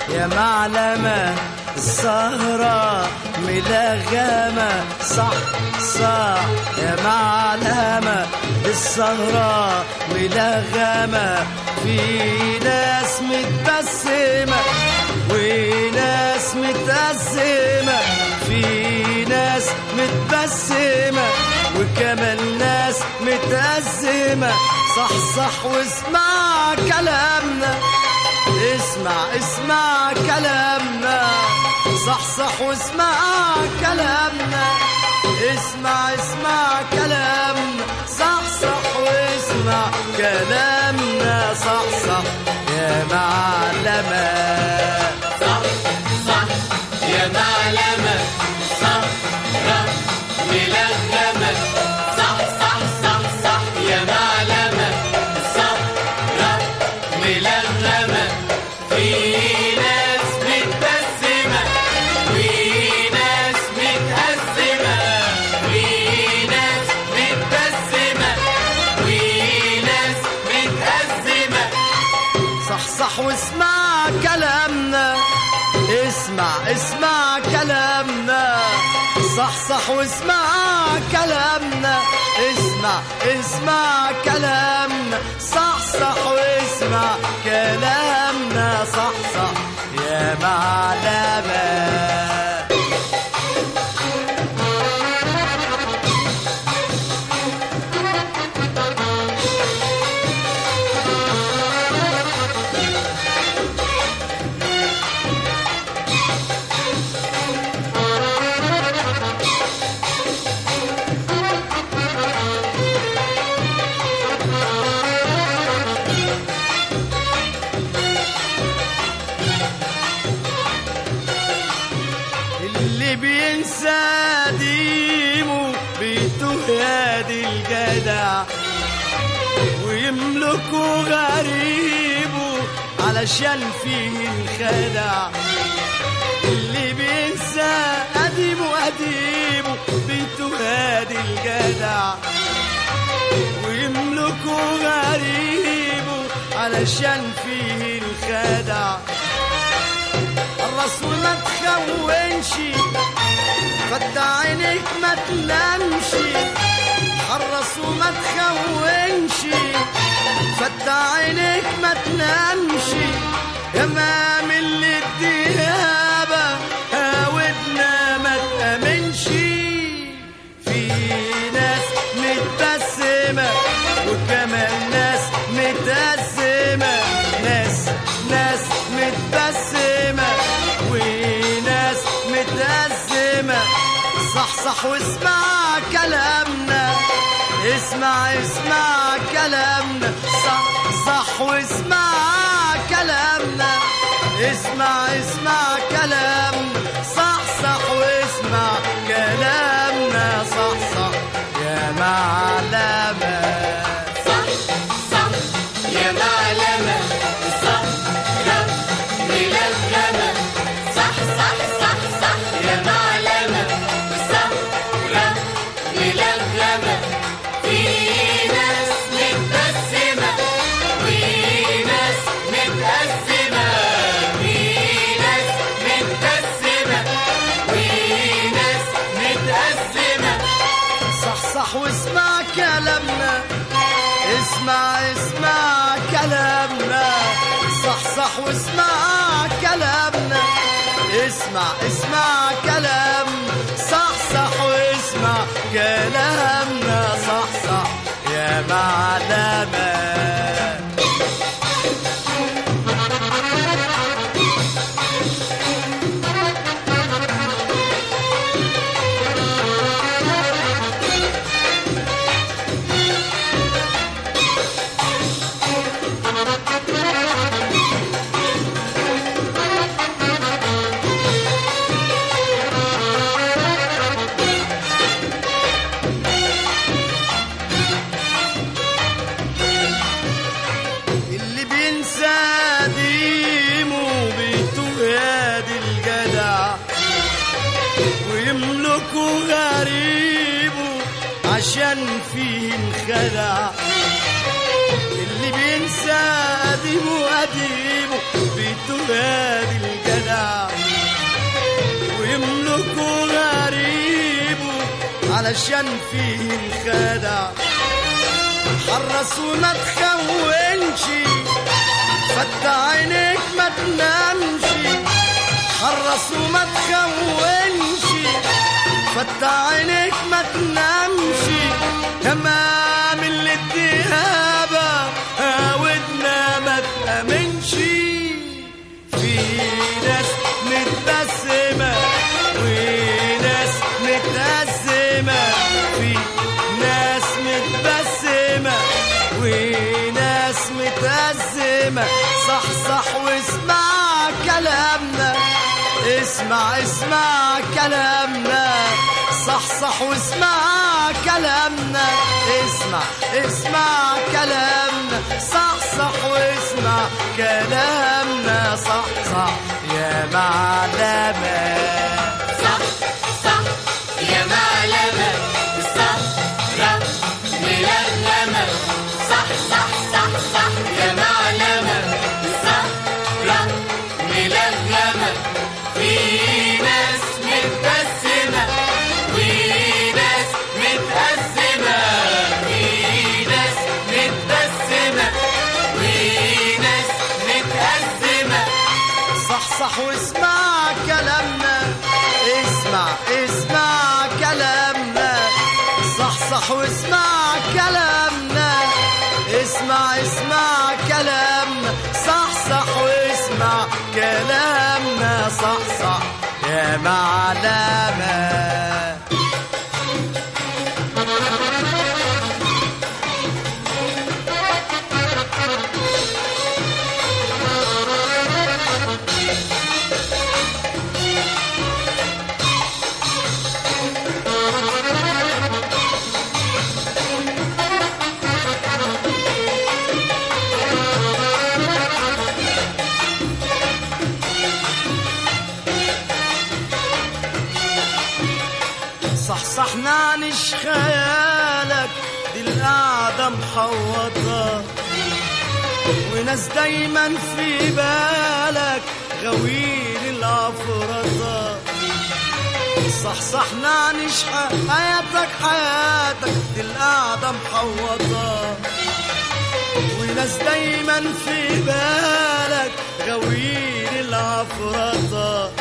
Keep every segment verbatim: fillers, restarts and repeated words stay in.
يا معلمة السهرة ملغمة صح صح يا معلمة السهرة ملغمة في ناس متبسمة وناس متأزمة في ناس متبسمة وكمان ناس متأزمة صح صح واسمع كلامنا اسمع اسمع كلامنا صح صح واسمع كلامنا اسمع اسمع كلامنا صح صح واسمع كلامنا صح صح يا معلمة صح صح يا معلمة سهرة ملغمة صح صح صح صح يا معلمة سهرة ملغمة في ناس متبسمة وناس متأزمة وناس متبسمة وناس متأزمة صح صح واسمع كلامنا اسمع اسمع كلامنا صح صح واسمع كلامنا اسمع اسمع كلامنا صح صح واسمع كلامنا صح صح يا معلمة اللي بينسى ديمه بيتوه يادي الجدع ويملكه غريبه علشان فيه الخدع اللي بينسى قديمه قديمه بيتوه يادي الجدع ويملكه غريبه علشان فيه الخدع الرسول ما تخونش فتح عينيك ما تنامش الرسول ما تخونش فتح عينيك ما تنامش يا مام اللي الديابة هاودنا ما تأمنش في ناس متبسمة وكمان ناس متأزمة ناس ناس متبسمة وناس متأزمة صح صح واسمع كلامنا اسمع اسمع كلامنا صح صح واسمع كلامنا اسمع اسمع كلامنا صح صح واسمع كلامنا صح صح يا معلمة صح صح يا معلمة سهرة ملغمة صح صح صح صح يا معلمة سهرة ملغمة في ناس متبسمة وناس متأزمة وناس متبسمة وناس متأزمة صح صح واسمع كلامنا اسمع اسمع كلامنا صح صح واسمع كلامنا اسمع اسمع كلامنا صح صح واسمع كلامنا صح صح يا معلمة اللي بينسى ديمه بيتوه يادي الجدع ويملكه غريبه عشان فيه انخدع اللي بينسى قديمه قديمه بيته هادي الجدع، ويملكوا غريبه علشان فيه الخدع. حرص وما تخونش، فتح عينيك ما تنامش. حرص وما تخونش، فتح عينيك ما تنامش. تمام اللي اديهابة ودنا ما تأمنش. في ناس متبسمة وناس متأزمة، في ناس متبسمة وناس متأزمة. صح صح واسمع كلامنا، اسمع اسمع كلامنا. صح صح واسمع كلامنا، اسمع اسمع كلامنا. صح صح واسمع كلامنا. صح صح يا معلمة. صح صح يا معلمة، الصبرة ملغمة. صح صح صح صح يا معلمة، الصبرة ملغمة. في ناس متبسمة وناس متأزمة، في ناس متبسمة وناس متأزمة. صح صح واسمع كلامنا، اسمع اسمع كلامنا. صح صح واسمع كلامنا، اسمع اسمع كلامنا. صح صح واسمع كلامنا. صح صح يا معلمة. صح صح نعنش خيالك، دي القعدة محوطة وناس دايما في بالك غوير العفرطة. صح صح نعنش حياتك حياتك، دي القعدة محوطة وناس دايما في بالك غوير العفرطة.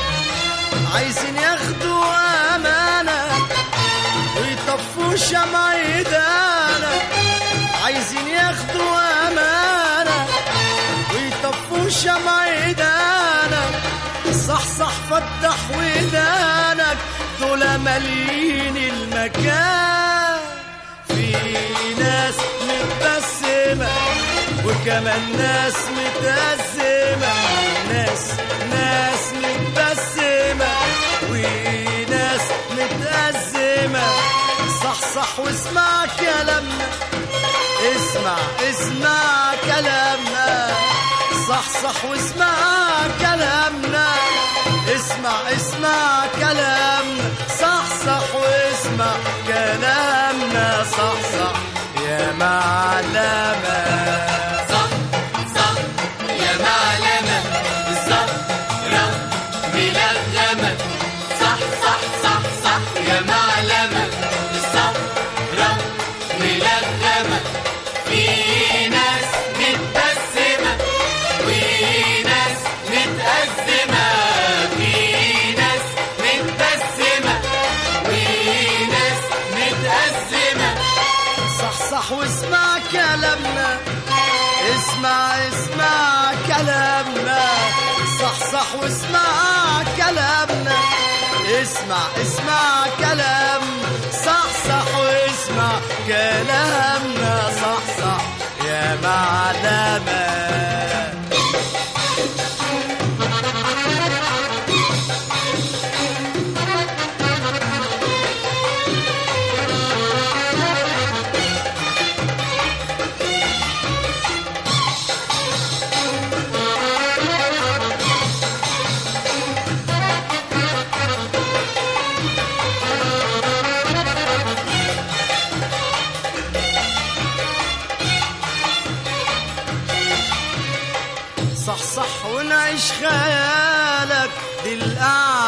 عايزين ياخدوا أمانة ويطفوا شمع ايدانا. عايزين ياخدوا أمانة ويطفوا شمع ايدانا. صح صح فتح ودانك، دول مالين المكان. في ناس متبسمة وكمان ناس متأزمة. ناس ناس متبسمة وناس متأزمة. صح صح واسمع كلامنا، اسمع اسمع كلامنا. صح صح واسمع كلامنا، اسمع اسمع كلامنا. صح صح واسمع كلامنا. صح صح يا معلمة. صح صح يا معلمة، الصبرة ملغمة. صح صح صح صح يا معلمة، الصبرة ملغمة. في ناس متبسمة وناس متأزمة، في ناس متبسمة وناس متأزمة. صح صح واسمع كلامنا، اسمع اسمع كلامنا. صح صح واسمع كلامنا، اسمع اسمع كلامنا. صح صح واسمع كلامنا. صح صح يا معلمة.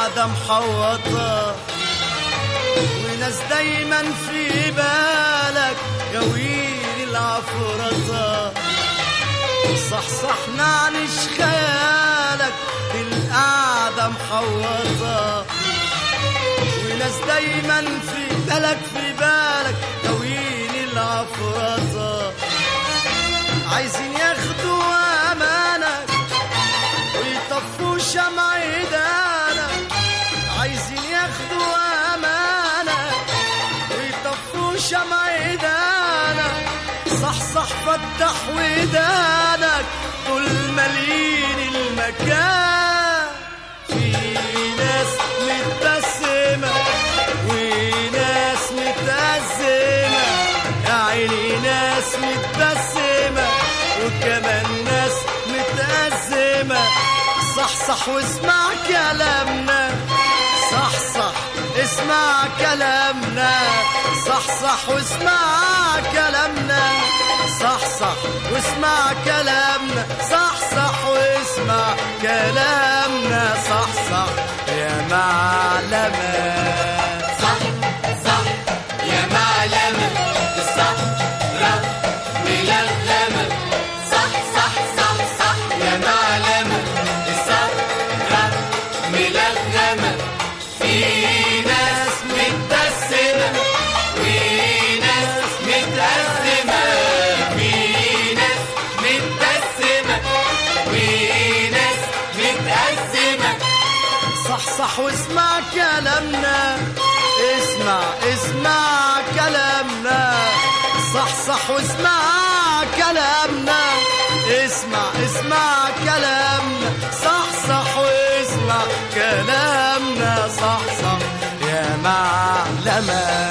القعدة محوطة، وناس دايما في بالك غاويين العفرطة. صحصح نعنش خيالك القعدة محوطة، وناس دايما في بالك في بالك غاويين العفرطة. عايزين ياخدوا امانك ويطفوا شمع ايدانك، عايزين ياخدوا امانك ويطفوا شمع ايدانك. صحصح فتح ودانك دول مالين المكان. في ناس متبسمة وناس متأزمة، يا عيني ناس متبسمة وكمان ناس متأزمة. صحصح واسمع كلامنا، صحصح اسمع كلامنا، صحصح واسمع كلامنا، صحصح واسمع كلامنا، صحصح واسمع كلامنا، صحصح يا معلمة. صح صح يا معلمة، الصح رب ملغمة. صح صح صح صح يا معلمة، الصح رب ملغمة. في ناس متبسمة وناس متأزمة، في ناس متبسمة وناس متأزمة. صحصح واسمع كلامنا، اسمع اسمع كلامنا، صحصح واسمع كلامنا، اسمع اسمع كلامنا، صحصح واسمع كلامنا، صحصح يا معلمة.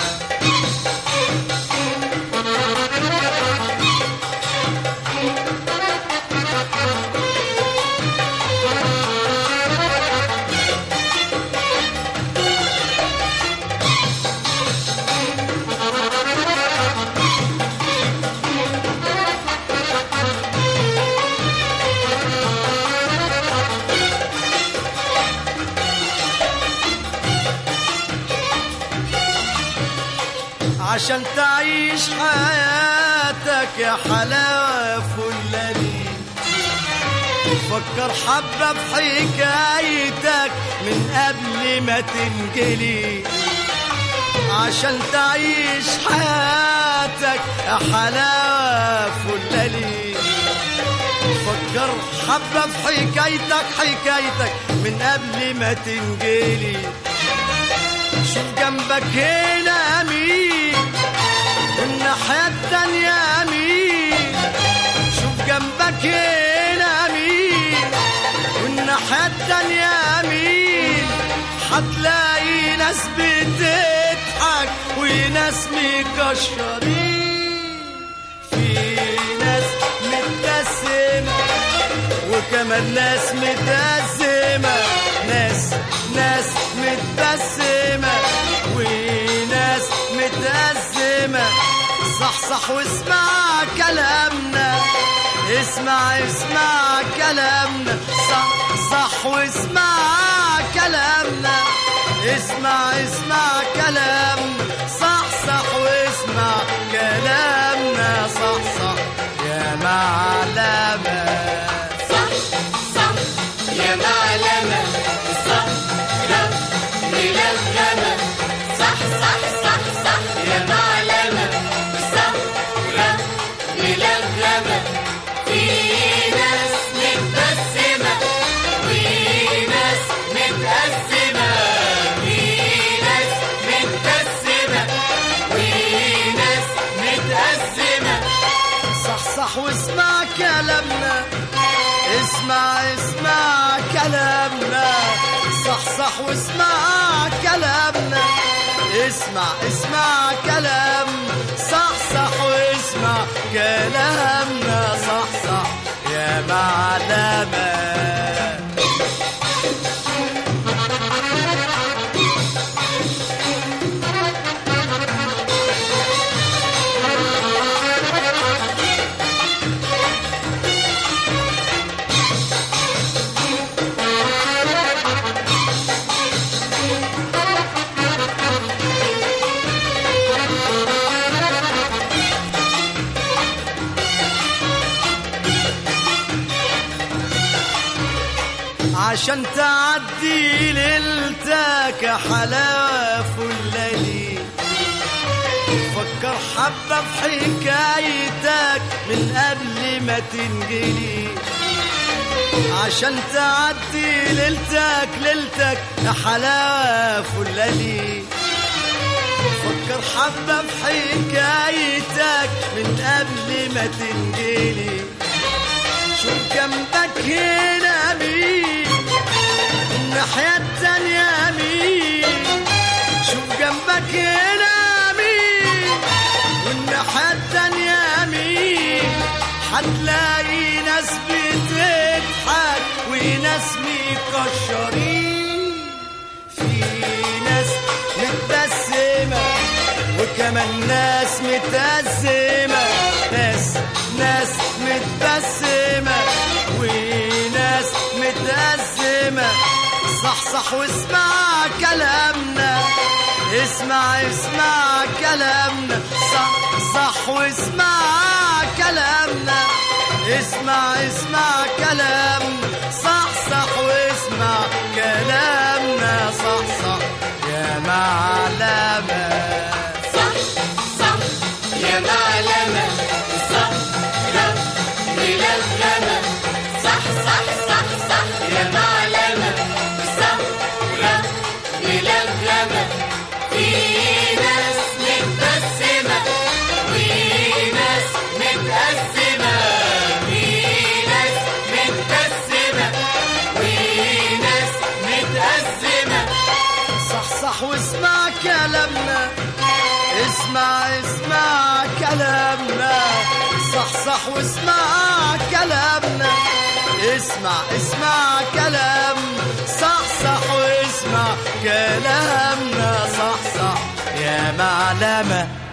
عشان تعيش حياتك يا حلاوة فلاني، فكر حبة بحكايتك من قبل ما تنجلي. عشان تعيش حياتك يا حلاوة فلاني، فكر حبة بحكايتك حكايتك من قبل ما تنجلي. شوف جنبك هنا مين والناحية التانية مين، شوف جنبك هنا مين والناحية التانية مين. هتلاقي ناس بتضحك وناس مكشرين، في ناس متبسمة وكمان ناس متأزمة، ناس ناس متبسمة وناس متأزمة. صحصح واسمع كلامنا، اسمع اسمع كلامنا، صحصح واسمع كلامنا، اسمع اسمع كلامنا، صحصح واسمع كلامنا، صحصح يا معلمة. صح صح يا معلمة، الصح رب ملغمة. صح صح صح صح يا معلمة، الصح رب ملغمة. في ناس متبسمة وناس متأزمة، في ناس متبسمة وناس متأزمة. صحصح واسمع كلامنا، اسمع اسمع كلامنا، صحصح واسمع كلامنا، اسمع اسمع كلامنا، صحصح واسمع كلامنا، صحصح يا معلمة. عشان تعدي ليلتك يا حلاوة فلالي. فكر حبة في حكايتك من قبل ما تنجلي، عشان تعدي ليلتك ليلتك يا حلاوة فلالي. فكر حبة في حكايتك من قبل ما تنجلي. شوف جنبك هنا مين، الناحية التانية مين. شوف جنبك هنا مين والناحية التانية مين. هتلاقي ناس بتضحك وناس مكشرين، في ناس متبسمة وكمان ناس متأزمة. ناس ناس متبسمة وناس متأزمة. صح صح واسمع كلامنا، اسمع اسمع كلامنا. صح صح واسمع كلامنا، اسمع اسمع كلامنا. صح صح واسمع كلامنا. صح صح يا معلمة. صح صح يا معلمة، الزهرة ملغمة. صح صح صح صح يا معلمة، الزهرة ملغمة. في ناس متبسمة وناس متأزمة. في ناس متبسمة وناس متأزمة. صح صح واسمع كلامنا، اسمع اسمع كلامنا. صح صح واسمع كلامنا، اسمع اسمع كلامنا. صح صح واسمع كلامنا. صح صح يا معلمة.